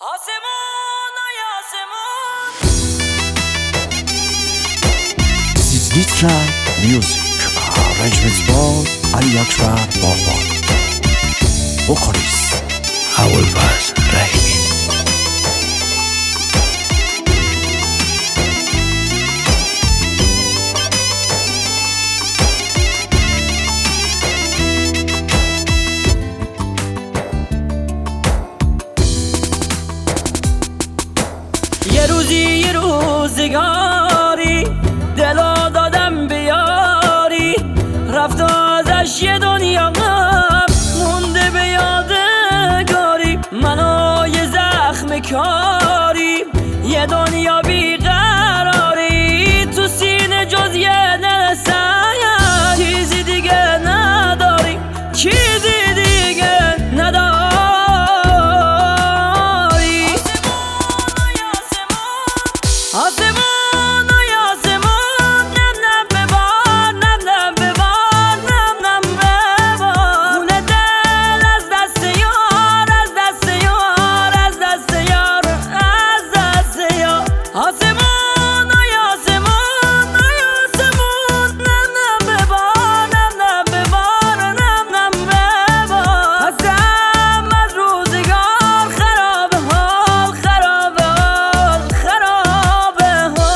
آسمون ای آسمون. This is Nitra Music. Arrangements by Ali Akbar Bahbar. Vocalist Awolfaz Rahimi. یه روزی یه روزگاری دلا دادم بیاری، رفت ازش یه دنیا مونده به یادگاری. منو یه زخم کاری، یه دنیا بیقراری، تو سینه جز یه دل سنگ چیزی دیگه نداری، چیزی دیگه نداری. آسمون ای آسمون، نم نم ببار، نم نم ببار، نم نم ببار. خونه دل از دست یار، از دست یار، از دست یار، از دست یار. آسمون ای آسمون، ای آسمون، نم نم ببار، نم نم ببار، نم نم ببار. هستم از روزگار خراب حال، خراب حال، خراب حال.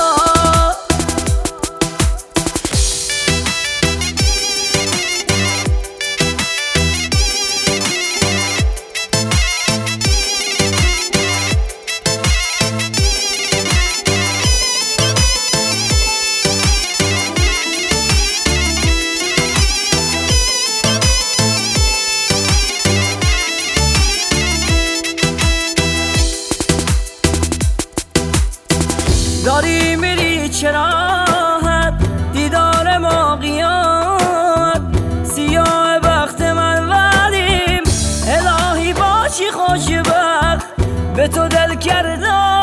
داری میری چراحت، دیدار ما قیامت، سیاه بخت من ولیم، الهی باشی خوشبخت، به تو دل کردم